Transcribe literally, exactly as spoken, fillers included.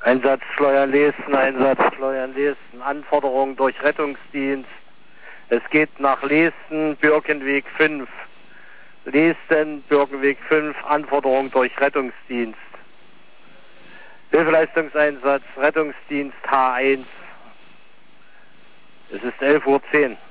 Einsatz Schleuern-Leesten, Einsatz Schleuern-Leesten, Anforderung durch Rettungsdienst. Es geht nach Leesten, Birkenweg fünf. Leesten, Birkenweg fünf, Anforderung durch Rettungsdienst. Hilfeleistungseinsatz, Rettungsdienst H eins. Es ist elf Uhr zehn.